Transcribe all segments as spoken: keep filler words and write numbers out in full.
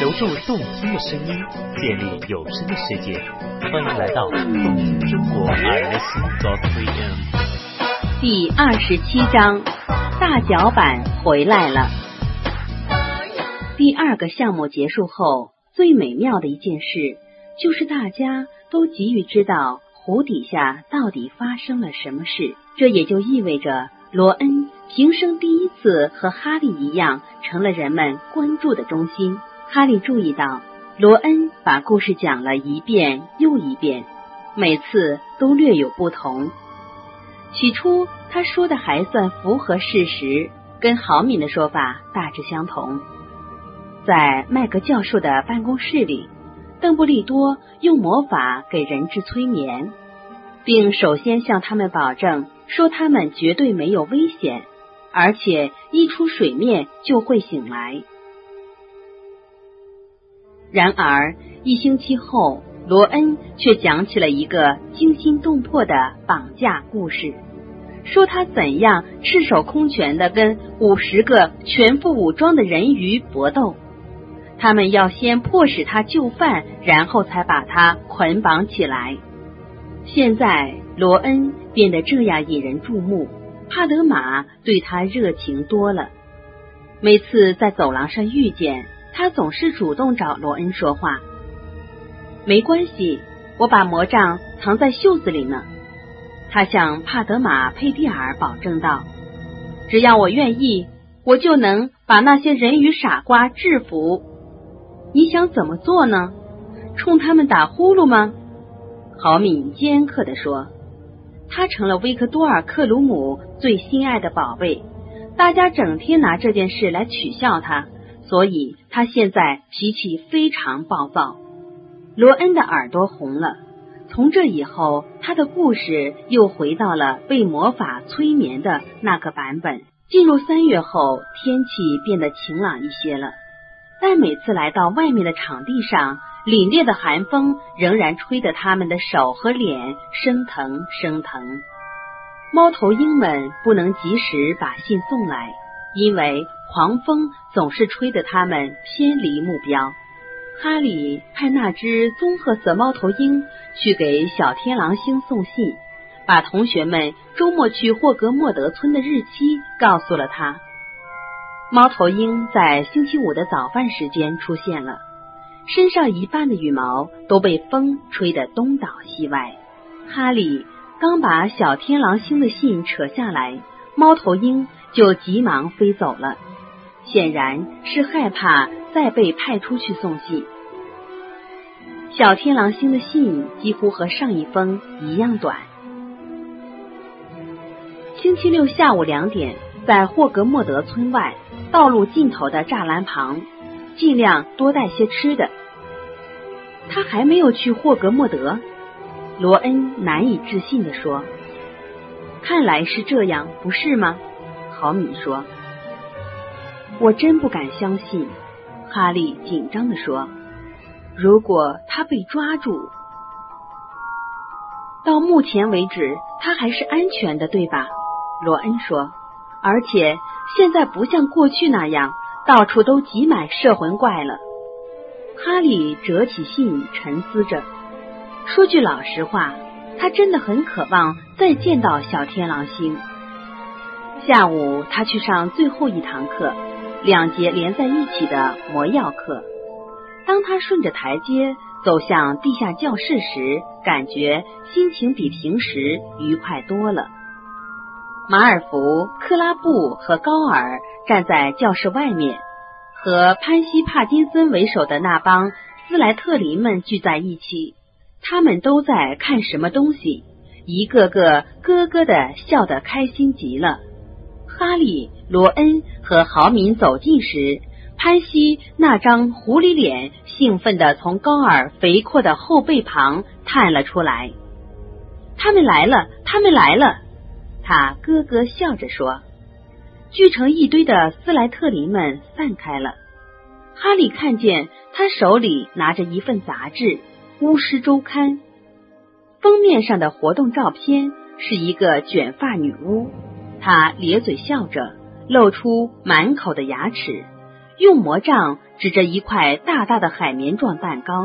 留住动听的声音，建立有声的世界。欢迎来到动听中国 I Listen dot C M。 第二十七章，大脚板回来了。第二个项目结束后，最美妙的一件事就是大家都急于知道湖底下到底发生了什么事。这也就意味着罗恩平生第一次和哈利一样成了人们关注的中心。哈利注意到罗恩把故事讲了一遍又一遍，每次都略有不同。起初他说的还算符合事实，跟豪敏的说法大致相同。在麦格教授的办公室里，邓布利多用魔法给人质催眠，并首先向他们保证说他们绝对没有危险，而且一出水面就会醒来。然而一星期后，罗恩却讲起了一个惊心动魄的绑架故事，说他怎样赤手空拳地跟五十个全副武装的人鱼搏斗，他们要先迫使他就范，然后才把他捆绑起来。现在罗恩变得这样引人注目，帕德玛对他热情多了。每次在走廊上遇见他，总是主动找罗恩说话。没关系，我把魔杖藏在袖子里呢，他向帕德玛佩蒂尔保证道。只要我愿意，我就能把那些人鱼傻瓜制服。你想怎么做呢？冲他们打呼噜吗？豪敏尖刻地说。他成了维克多尔克鲁姆最心爱的宝贝，大家整天拿这件事来取笑他，所以他现在脾气非常暴躁。罗恩的耳朵红了，从这以后他的故事又回到了被魔法催眠的那个版本。进入三月后，天气变得晴朗一些了，但每次来到外面的场地上，凛冽的寒风仍然吹得他们的手和脸生疼生疼。猫头鹰们不能及时把信送来，因为狂风总是吹得他们偏离目标。哈利派那只棕褐色猫头鹰去给小天狼星送信，把同学们周末去霍格莫德村的日期告诉了他。猫头鹰在星期五的早饭时间出现了，身上一半的羽毛都被风吹得东倒西歪。哈利刚把小天狼星的信扯下来，猫头鹰就急忙飞走了，显然是害怕再被派出去送信。小天狼星的信几乎和上一封一样短。星期六下午两点，在霍格莫德村外道路尽头的栅栏旁，尽量多带些吃的。他还没有去霍格莫德？罗恩难以置信地说。看来是这样，不是吗？豪敏说。我真不敢相信，哈利紧张地说。如果他被抓住……到目前为止他还是安全的，对吧？罗恩说。而且现在不像过去那样到处都挤满摄魂怪了。哈利折起信沉思着，说句老实话，他真的很渴望再见到小天狼星。下午他去上最后一堂课，两节连在一起的魔药课。当他顺着台阶走向地下教室时，感觉心情比平时愉快多了。马尔福、克拉布和高尔站在教室外面，和潘西·帕金森为首的那帮斯莱特林们聚在一起，他们都在看什么东西，一个个咯咯地笑得开心极了。哈利、罗恩和豪敏走近时，潘西那张狐狸脸兴奋地从高尔肥阔的后背旁探了出来。他们来了，他们来了，他咯咯笑着说。聚成一堆的斯莱特林们散开了。哈利看见他手里拿着一份杂志《巫师周刊》，封面上的活动照片是一个卷发女巫，她咧嘴笑着，露出满口的牙齿，用魔杖指着一块大大的海绵状蛋糕。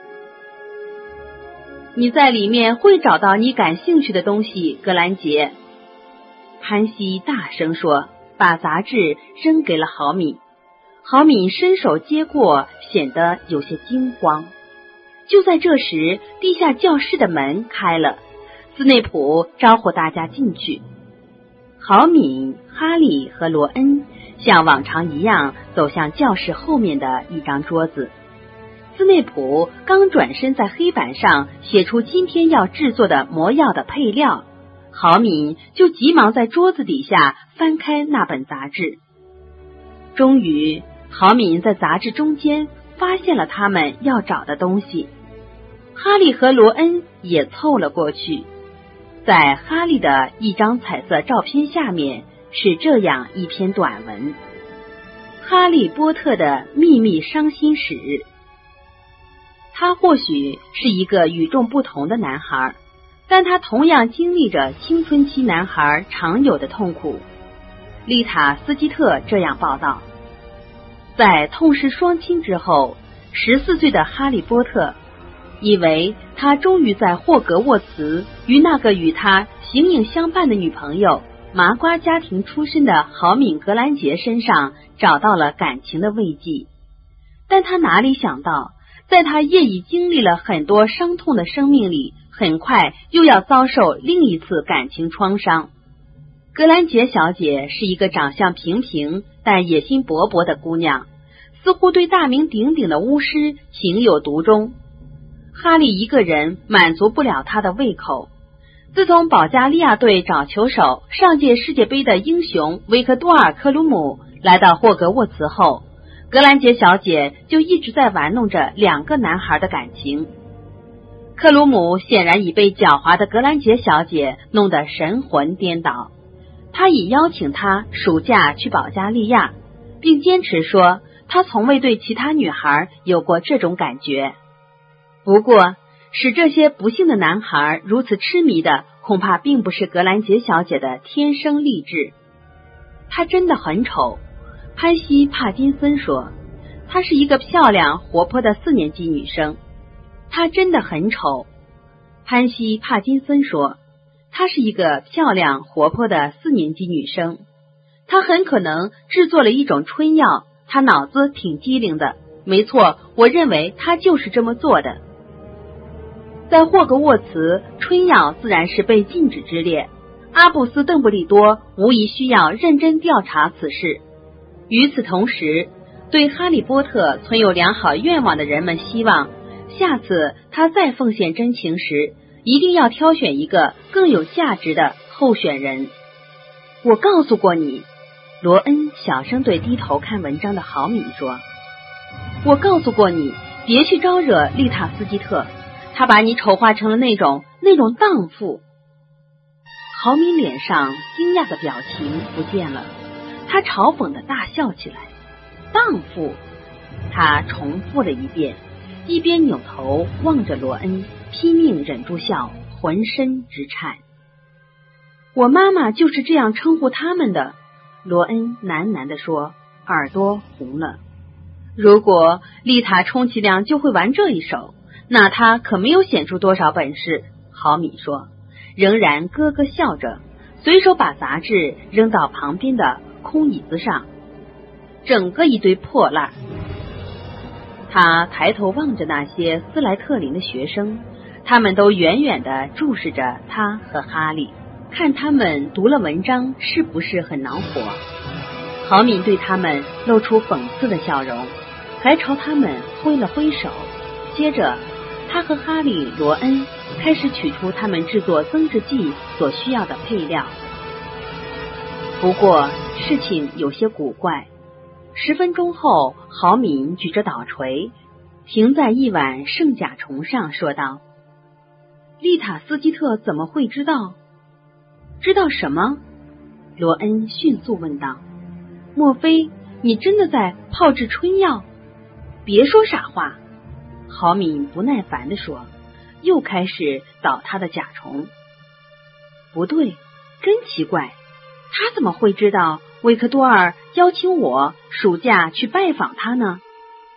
你在里面会找到你感兴趣的东西，格兰杰。潘西大声说，把杂志扔给了郝敏。郝敏伸手接过，显得有些惊慌。就在这时，地下教室的门开了，斯内普招呼大家进去。郝敏、哈利和罗恩像往常一样走向教室后面的一张桌子。斯内普刚转身在黑板上写出今天要制作的魔药的配料，郝敏就急忙在桌子底下翻开那本杂志。终于，郝敏在杂志中间发现了他们要找的东西。哈利和罗恩也凑了过去。在哈利的一张彩色照片下面是这样一篇短文：哈利波特的秘密伤心史。他或许是一个与众不同的男孩，但他同样经历着青春期男孩常有的痛苦。丽塔斯基特这样报道。在痛失双亲之后，十四岁的哈利波特以为他终于在霍格沃茨与那个与他形影相伴的女朋友麻瓜家庭出身的郝敏格兰杰身上找到了感情的慰藉。但他哪里想到，在他业已经历了很多伤痛的生命里，很快又要遭受另一次感情创伤。格兰杰小姐是一个长相平平但野心勃勃的姑娘，似乎对大名鼎鼎的巫师情有独钟。哈利一个人满足不了他的胃口。自从保加利亚队找球手上届世界杯的英雄维克多尔·克鲁姆来到霍格沃茨后，格兰杰小姐就一直在玩弄着两个男孩的感情。克鲁姆显然已被狡猾的格兰杰小姐弄得神魂颠倒，他已邀请她暑假去保加利亚，并坚持说他从未对其他女孩有过这种感觉。不过，使这些不幸的男孩如此痴迷的，恐怕并不是格兰杰小姐的天生丽质。她真的很丑，潘西·帕金森说，她是一个漂亮活泼的四年级女生。她真的很丑，潘西·帕金森说，她是一个漂亮活泼的四年级女生。她很可能制作了一种春药，她脑子挺机灵的。没错，我认为她就是这么做的。在霍格沃茨，春药自然是被禁止之列。阿布斯·邓布利多无疑需要认真调查此事。与此同时，对哈利波特存有良好愿望的人们希望，下次他再奉献真情时，一定要挑选一个更有价值的候选人。我告诉过你，罗恩小声对低头看文章的郝敏说，我告诉过你，别去招惹丽塔斯基特，他把你丑化成了那种那种荡妇。郝敏脸上惊讶的表情不见了，他嘲讽的大笑起来。荡妇，他重复了一遍，一边扭头望着罗恩，拼命忍住笑，浑身直颤。我妈妈就是这样称呼他们的，罗恩喃喃地说，耳朵红了。如果丽塔充其量就会玩这一手，那她可没有显出多少本事，郝敏说，仍然咯咯笑着，随手把杂志扔到旁边的空椅子上，整个一堆破烂。他抬头望着那些斯莱特林的学生，他们都远远地注视着他和哈利，看他们读了文章是不是很恼火。郝敏对他们露出讽刺的笑容，还朝他们挥了挥手。接着他和哈利、罗恩开始取出他们制作增质剂所需要的配料。不过事情有些古怪，十分钟后，郝敏举着捣锤停在一碗圣甲虫上，说道，丽塔斯基特怎么会知道？知道什么？罗恩迅速问道。莫非你真的在炮制春药？别说傻话，郝敏不耐烦地说，又开始捣他的甲虫。不对，真奇怪，他怎么会知道维克多尔邀请我暑假去拜访他呢？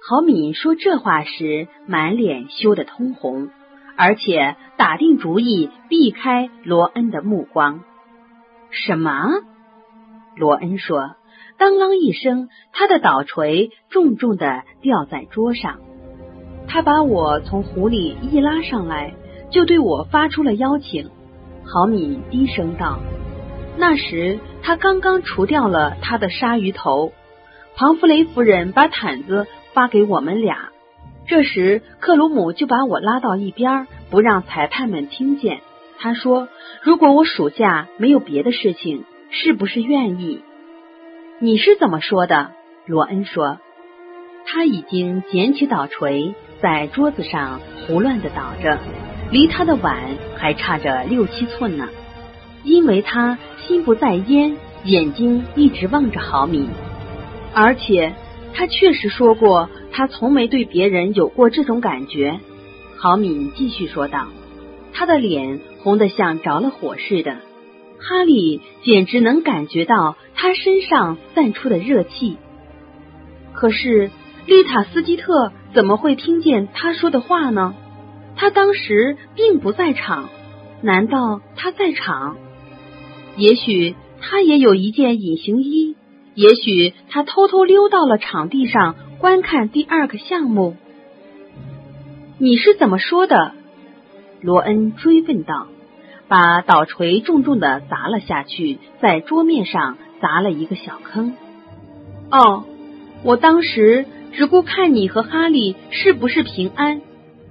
郝敏说这话时，满脸羞得通红，而且打定主意避开罗恩的目光。什么？罗恩说，当啷一声，他的捣锤重重地掉在桌上。他把我从湖里一拉上来，就对我发出了邀请。郝敏低声道，那时他刚刚除掉了他的鲨鱼头。庞弗雷夫人把毯子发给我们俩，这时克鲁姆就把我拉到一边，不让裁判们听见。他说，如果我属下没有别的事情，是不是愿意？你是怎么说的？罗恩说。他已经捡起捣锤，在桌子上胡乱地捣着，离他的碗还差着六七寸呢。因为他心不在焉，眼睛一直望着郝敏，而且他确实说过，他从没对别人有过这种感觉。郝敏继续说道，他的脸红得像着了火似的，哈利简直能感觉到他身上散出的热气。可是丽塔斯基特怎么会听见他说的话呢？他当时并不在场，难道他在场？也许他也有一件隐形衣，也许他偷偷溜到了场地上观看第二个项目。你是怎么说的？罗恩追问道，把捣锤重重地砸了下去，在桌面上砸了一个小坑。哦，我当时只顾看你和哈利是不是平安。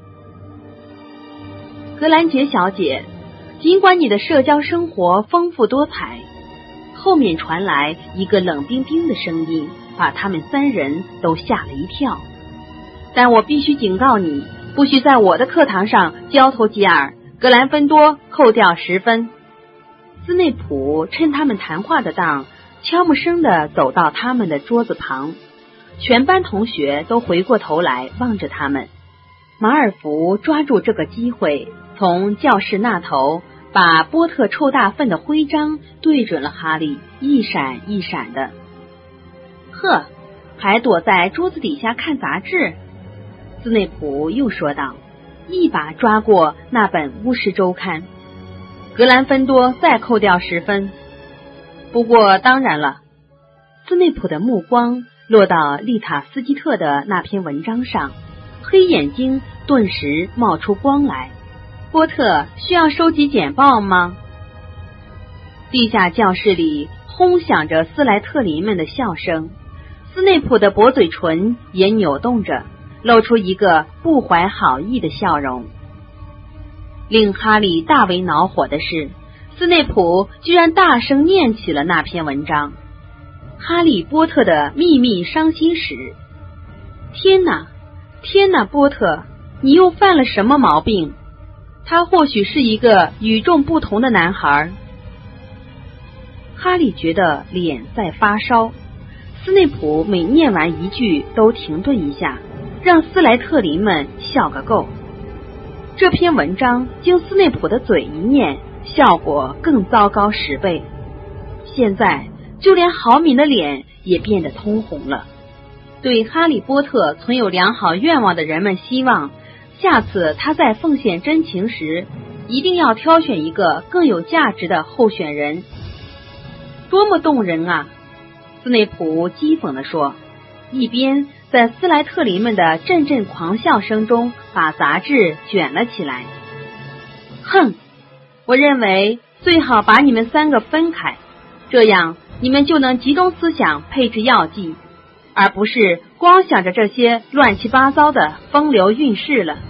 格兰杰小姐，尽管你的社交生活丰富多彩，后面传来一个冷冰冰的声音，把他们三人都吓了一跳。但我必须警告你，不许在我的课堂上交头接耳。格兰芬多扣掉十分。斯内普趁他们谈话的当，悄无声地走到他们的桌子旁，全班同学都回过头来望着他们。马尔福抓住这个机会，从教室那头把波特臭大粪的徽章对准了哈利，一闪一闪的。呵，还躲在桌子底下看杂志？斯内普又说道，一把抓过那本巫师周刊。格兰芬多再扣掉十分。不过当然了，斯内普的目光落到丽塔斯基特的那篇文章上，黑眼睛顿时冒出光来。波特需要收集简报吗？地下教室里轰响着斯莱特林们的笑声，斯内普的薄嘴唇也扭动着，露出一个不怀好意的笑容。令哈利大为恼火的是，斯内普居然大声念起了那篇文章，哈利波特的秘密伤心史。天哪，天哪，波特，你又犯了什么毛病？他或许是一个与众不同的男孩。哈利觉得脸在发烧。斯内普每念完一句都停顿一下，让斯莱特林们笑个够。这篇文章经斯内普的嘴一念，效果更糟糕十倍。现在就连豪敏的脸也变得通红了。对哈利波特存有良好愿望的人们希望，下次他在奉献真情时，一定要挑选一个更有价值的候选人。多么动人啊！斯内普讥讽地说，一边在斯莱特林们的阵阵狂笑声中把杂志卷了起来。哼，我认为最好把你们三个分开，这样你们就能集中思想配置药剂，而不是光想着这些乱七八糟的风流韵事了。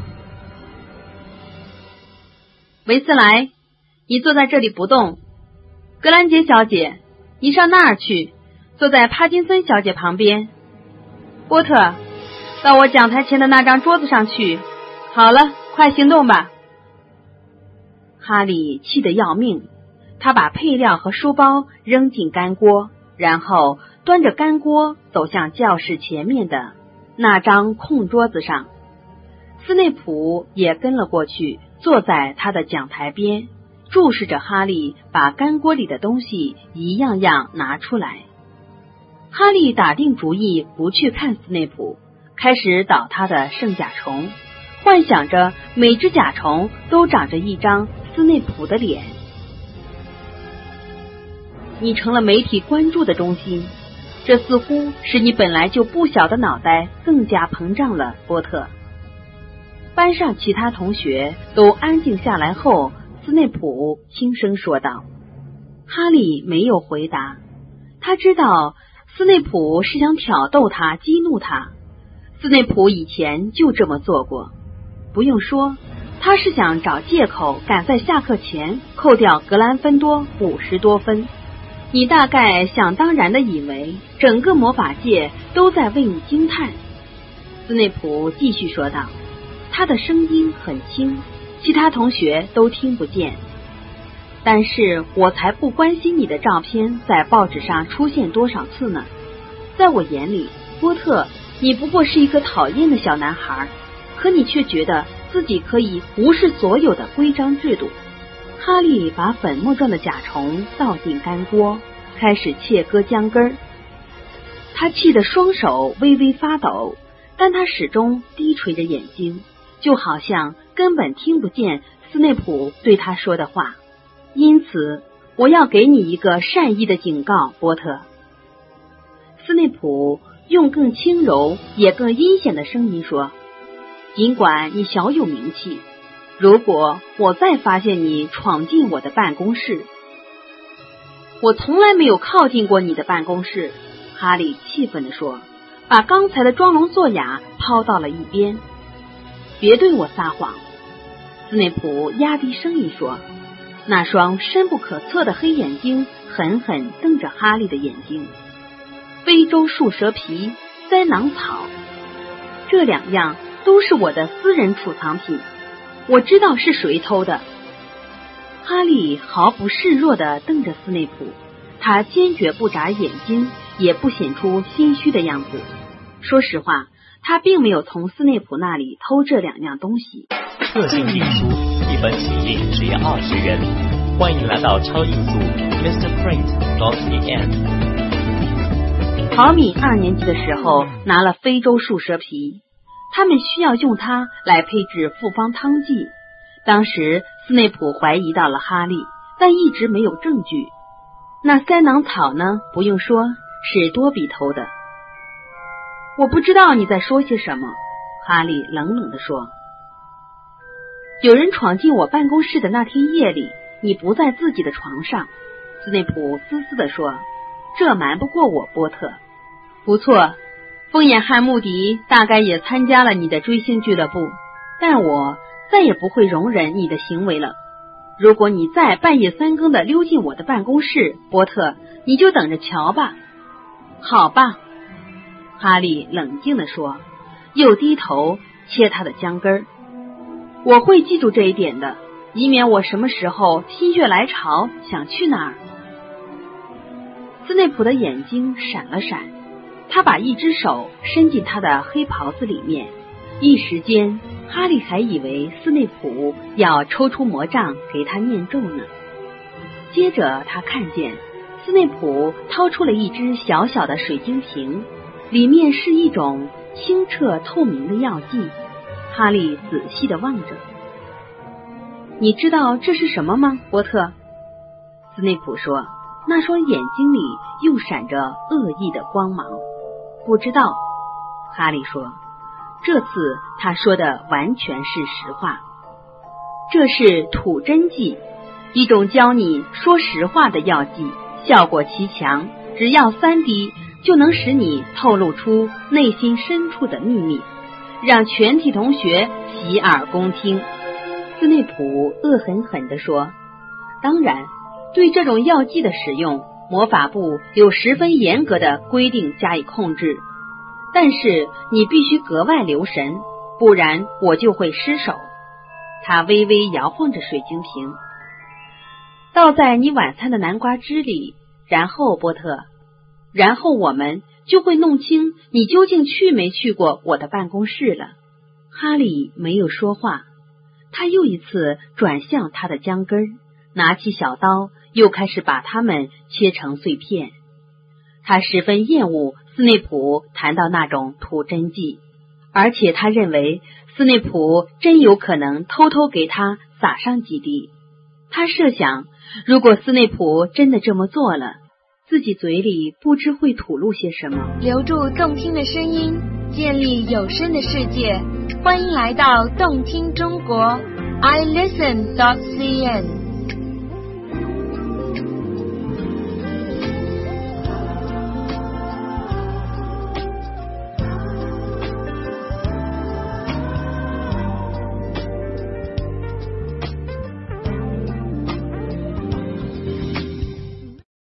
维斯莱，你坐在这里不动。格兰杰小姐，你上那儿去，坐在帕金森小姐旁边。波特，到我讲台前的那张桌子上去。好了，快行动吧。哈利气得要命，他把配料和书包扔进干锅，然后端着干锅走向教室前面的那张空桌子上。斯内普也跟了过去，坐在他的讲台边，注视着哈利把干锅里的东西一样样拿出来。哈利打定主意不去看斯内普， 开始捣他的圣甲虫，幻想着每只甲虫都长着一张斯内普的脸。你成了媒体关注的中心，这似乎使你本来就不小的脑袋更加膨胀了，波特。班上其他同学都安静下来后，斯内普轻声说道。哈利没有回答，他知道斯内普是想挑逗他，激怒他。斯内普以前就这么做过，不用说，他是想找借口赶在下课前扣掉格兰芬多五十多分。你大概想当然的以为整个魔法界都在为你惊叹。斯内普继续说道，他的声音很轻，其他同学都听不见。但是我才不关心你的照片在报纸上出现多少次呢。在我眼里，波特，你不过是一个讨厌的小男孩，可你却觉得自己可以无视所有的规章制度。哈利把粉末状的甲虫倒进干锅，开始切割姜根儿。他气得双手微微发抖，但他始终低垂着眼睛，就好像根本听不见斯内普对他说的话。因此，我要给你一个善意的警告，波特。斯内普用更轻柔也更阴险的声音说，尽管你小有名气，如果我再发现你闯进我的办公室。我从来没有靠近过你的办公室，哈利气愤地说，把刚才的装聋作哑抛到了一边。别对我撒谎，斯内普压低声音说，那双深不可测的黑眼睛狠狠瞪着哈利的眼睛。非洲树蛇皮、塞囊草，这两样都是我的私人储藏品，我知道是谁偷的。哈利毫不示弱地瞪着斯内普，他坚决不眨眼睛，也不显出心虚的样子。说实话，他并没有从斯内普那里偷这两样东西。 特性印书，一本起印只要二十元。欢迎来到超音速 Mister Print dot C N。 陶米二年级的时候拿了非洲树蛇皮，他们需要用它来配制复方汤剂。当时斯内普怀疑到了哈利，但一直没有证据。那塞囊草呢？不用说，是多比偷的。我不知道你在说些什么，哈利冷冷地说。有人闯进我办公室的那天夜里，你不在自己的床上。斯内普嘶嘶地说，这瞒不过我，波特。不错，风眼汉穆迪大概也参加了你的追星俱乐部，但我再也不会容忍你的行为了。如果你再半夜三更的溜进我的办公室，波特，你就等着瞧吧。好吧，哈利冷静地说，又低头切他的姜根儿。我会记住这一点的，以免我什么时候心血来潮想去哪儿。斯内普的眼睛闪了闪，他把一只手伸进他的黑袍子里面，一时间哈利还以为斯内普要抽出魔杖给他念咒呢。接着他看见斯内普掏出了一只小小的水晶瓶，里面是一种清澈透明的药剂。哈利仔细地望着。你知道这是什么吗，波特？斯内普说，那双眼睛里又闪着恶意的光芒。不知道，哈利说，这次他说的完全是实话。这是吐真剂，一种教你说实话的药剂，效果奇强，只要三滴就能使你透露出内心深处的秘密，让全体同学洗耳恭听。斯内普恶狠狠地说，当然，对这种药剂的使用，魔法部有十分严格的规定加以控制，但是你必须格外留神，不然我就会失手。他微微摇晃着水晶瓶，倒在你晚餐的南瓜汁里，然后波特，然后我们就会弄清你究竟去没去过我的办公室了。哈利没有说话，他又一次转向他的姜根，拿起小刀，又开始把它们切成碎片。他十分厌恶斯内普谈到那种吐真剂， 而且他认为斯内普真有可能偷偷给他撒上几滴。他设想，如果斯内普真的这么做了，自己嘴里不知会吐露些什么。 留住动听的声音，建立有声的世界。欢迎来到动听中国 i listen dot c n。